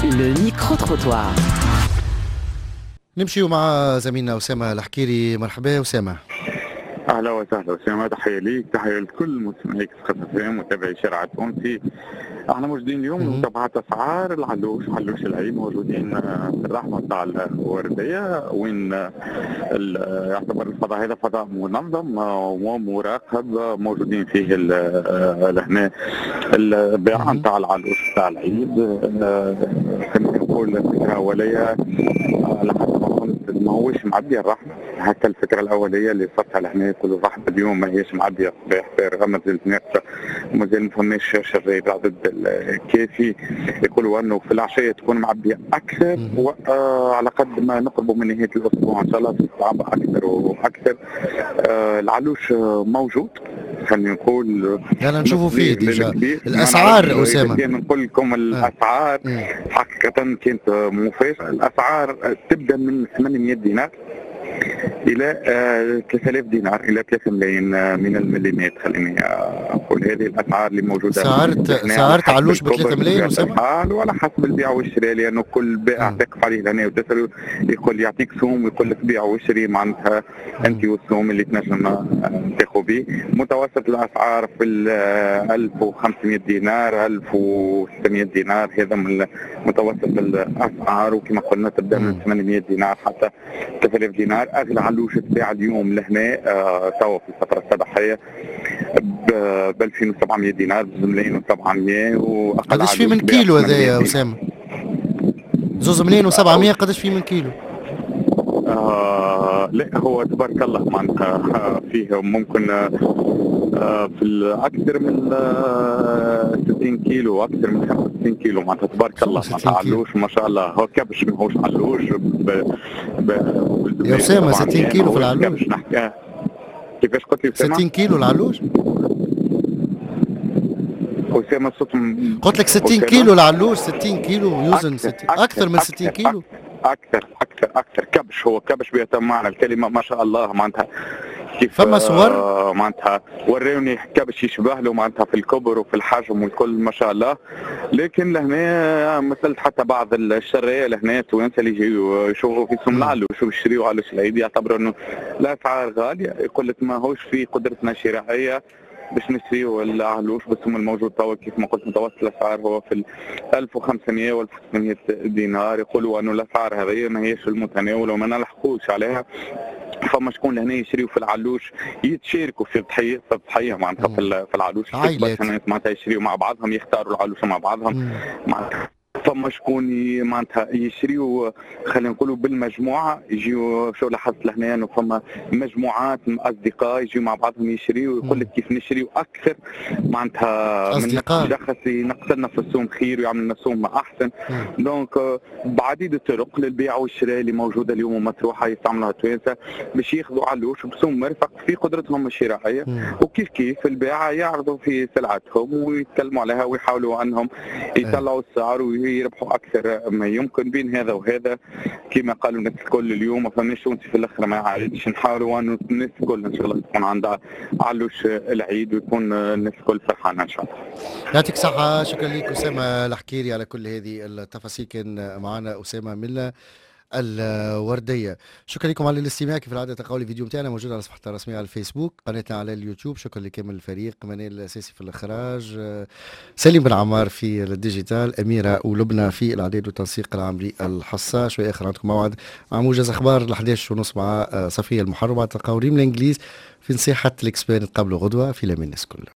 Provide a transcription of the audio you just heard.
Le micro-trottoir. نمشي مع زميلنا أسامة الحكيري. مرحبا أسامة. اهلا وسهلا اسامه، تحيه ليك، تحيه لكل مستمعيك في خط FM ومتابعي شارع التونسي. احنا موجودين اليوم لمتابعه اسعار العلوش العيد، موجودين في الرحمه نتاع الورديه، وين يعتبر الفضاء هذا فضاء منظم ومراقب، موجودين فيه لهنا البيع نتاع العلوش نتاع العيد. خلينا نقول الفكره الاوليه لحد ما كنت ماهوش معدي الرحمه، حتى الفكره الاوليه اللي صرتها لهنا كل الرحمه اليوم ما هيش معديه صباح فارغه، مازال ناقصه ومازال ما فماش شراء العدد الكافي. يقولوا انه في العشيه تكون معبيه اكثر، وعلى قد ما نقربوا من نهايه الاسبوع ان شاء الله تتعبى اكثر واكثر. العلوش موجود، خلينا نقول أنا نشوفوا فيه ديجا الأسعار. أسامة نقول لكم الأسعار حقيقة كانت مفاجأة. الأسعار تبدأ من 800 دينار إلى 3000 دينار إلى 3 ملايين من المليمات. خليني أقول هذه الأسعار اللي موجودة. سعرت علوش ب 3 ملايين أسامة؟ وعلى حسب البيع والشراء، لأنه كل بائع تقف عليه لهنا وتسأله يقول يعطيك سوم ويقول لك بيع واشري، معناتها أنت والسوم اللي تنجم تاخذ به. متوسط الأسعار في 1500 دينار 1600 دينار، هذا من متوسط الأسعار، وكما قلنا تبدأ من 800 دينار حتى 3000 دينار. اغلى علوش تباع اليوم لهنا توا في الفتره الصباحيه ب 2700 دينار، ب 2,700. واقل قداش فيه من كيلو هذا يا اسامه؟ 2,700 قداش فيه من كيلو؟ لا هو تبارك الله معناتها فيه ممكن في اكثر من 60 كيلو، اكثر من 65 كيلو معناتها تبارك الله. معناتها علوش ما شاء الله، هو كبش ماهوش علوش يا اسامه 60 كيلو في العلوش. كيفاش قلت لي 60 كيلو العلوش؟ اسامه الصوت قلت لك 60 كيلو العلوش. 60 كيلو يوزن اكثر من 60 كيلو. اكثر كبش، هو كبش بيتم الكلمه ما شاء الله. معناتها كيف فما صور معناتها وروني كبش يشبه له معناتها في الكبر وفي الحجم والكل ما شاء الله. لكن لهنا مثلت حتى بعض الشرايه لهنا التوانسه اللي يجيو يشوفوا في سوم العلوش ويشتريوا علوش العيد، يعتبروا انه الاسعار غاليه. يقول لك ماهوش في قدرتنا الشرائيه باش نشريوا العلوش بالسوم الموجود توا. كيف ما قلت متوسط الاسعار هو في 1500 و 1600 دينار. يقولوا انه الاسعار هذه ما هيش المتناول وما نلحقوش عليها. فما شكون لهنا يشريوا في العلوش يتشاركوا في الضحيه معناتها في العلوش، معناتها يشريوا مع بعضهم، يختاروا العلوش مع بعضهم معناتها. فما شكون معناتها يشريوا خلينا نقولوا بالمجموعه، يجيو شو لاحظت لهنا انه فما مجموعات من اصدقاء يجيو مع بعضهم يشريوا، ويقول لك كيف نشريوا اكثر معناتها من شخص ينقص لنا في السوم خير ويعمل لنا سوم احسن. دونك بعديد الطرق للبيع والشراء اللي موجوده اليوم ومطروحه يستعملوها التوانسه باش ياخذوا علوش بسوم مرفق في قدرتهم الشرائيه، وكيف كيف البيع يعرضوا في سلعتهم ويتكلموا عليها ويحاولوا انهم يطلعوا السعر ويربحوا اكثر ما يمكن بين هذا وهذا. كما قالوا الناس الكل اليوم ما فماش تونسي في الاخر ما يعرفش. نحاولوا انه الناس الكل ان شاء الله تكون عندها علوش العيد ويكون الناس الكل فرحانه ان شاء الله. يعطيك الصحه. شكرا لك اسامه الحكيري على كل هذه التفاصيل. كان معنا اسامه من الورديه. شكرا لكم على الاستماع. كيف العاده تلقاو الفيديو نتاعنا موجود على صفحتنا الرسميه على الفيسبوك، قناتنا على اليوتيوب. شكرا لكامل الفريق، منال الاساسي في الاخراج، سليم بن عمار في الديجيتال، اميره ولبنى في الاعداد والتنسيق العام للحصه. شوي اخر عندكم موعد مع موجز اخبار 11:30 مع صفيه المحرمه. تلقاو ريم الانجليز في نصيحه الاكسبير. نتقابلوا غدوه في لمن الناس كله.